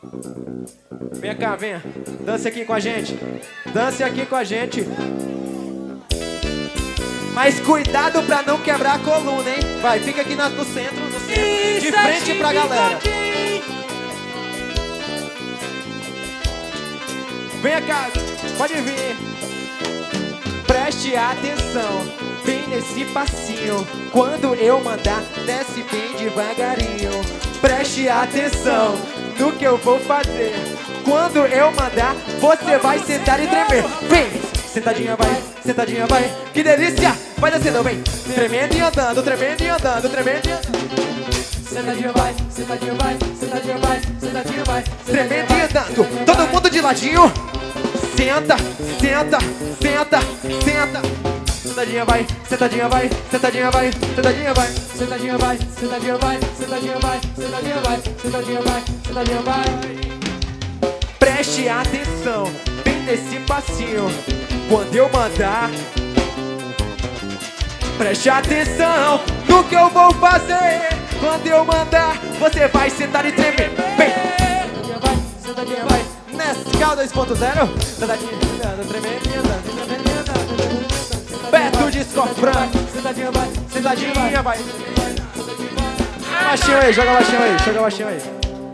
Vem cá, venha. Dance aqui com a gente. Dance aqui com a gente. Mas cuidado pra não quebrar a coluna, hein? Vai, fica aqui no centro, de frente pra galera. Vem cá, pode vir. Preste atenção, bem nesse passinho. Quando eu mandar, desce bem devagarinho. Preste atenção no que eu vou fazer. Quando eu mandar, você vai sentar e tremer. Vem, sentadinha vai, que delícia. Vai descendo, vem, tremendo e andando, tremendo e andando, tremendo e andando. Sentadinha vai, sentadinha vai, sentadinha vai, sentadinha vai. Tremendo e andando, todo mundo de ladinho. Senta, senta, senta, senta. Sentadinha vai, sentadinha vai, sentadinha vai, sentadinha vai. Sentadinha vai, sentadinha vai, sentadinha vai, sentadinha vai, sentadinha vai, sentadinha vai. Preste atenção, bem nesse passinho. Quando eu mandar, preste atenção no que eu vou fazer. Quando eu mandar, você vai sentar e tremer. Vem! Sentadinha vai, sentadinha vai. Nescau 2.0. Sentadinha andando, tremendo e andando, tremendo e andando. Beto de Sofran. Sentadinha vai, Sentadinha vai. Baixinho aí, joga baixinho aí, joga baixinho aí.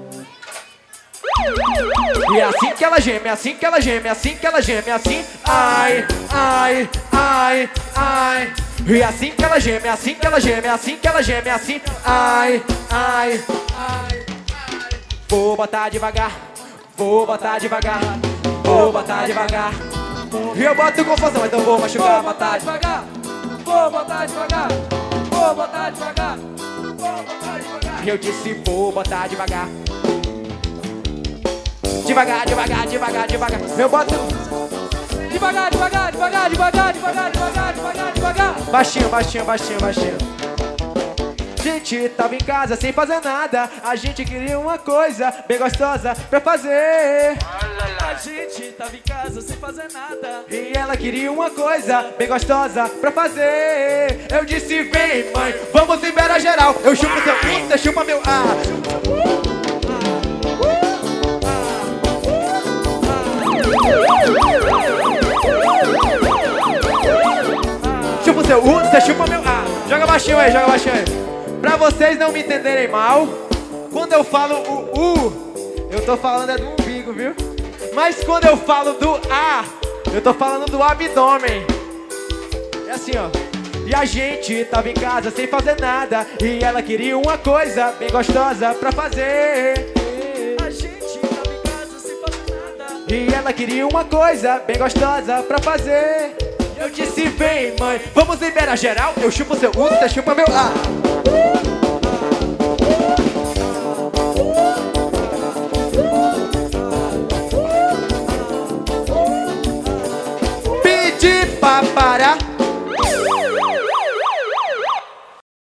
E é assim que ela geme, é assim que ela geme, é assim que ela geme, é assim. Ai, ai, ai, ai. E é assim que ela geme, é assim que ela geme, é assim que ela geme, é assim. Ai, ai, ai. Vou botar devagar, vou botar devagar, vou botar devagar. E eu boto confusão, então vou machucar. vou botar devagar, vou botar devagar, vou botar devagar, vou botar devagar. Eu disse vou botar devagar. Devagar, devagar, devagar, devagar. Eu boto Devagar, devagar, devagar, devagar, devagar, devagar, devagar, devagar. baixinho, baixinho, baixinho, baixinho. Gente tava em casa sem fazer nada. A gente queria uma coisa bem gostosa pra fazer. A gente tava em casa sem fazer nada. E ela queria uma coisa bem gostosa pra fazer. Eu disse vem mãe, vamos liberar geral. Eu chupo teu você chupa meu Chupa o seu você chupa meu Joga baixinho aí, joga baixinho aí. Pra vocês não me entenderem mal, quando eu falo o eu tô falando é do umbigo, viu? Mas quando eu falo do A, eu tô falando do abdômen. É assim, ó. E a gente tava em casa sem fazer nada. E ela queria uma coisa bem gostosa pra fazer. A gente tava em casa sem fazer nada. E ela queria uma coisa bem gostosa pra fazer. Eu disse vem mãe, vamos liberar geral. Eu chupo seu você chupa meu Pedi pra parar.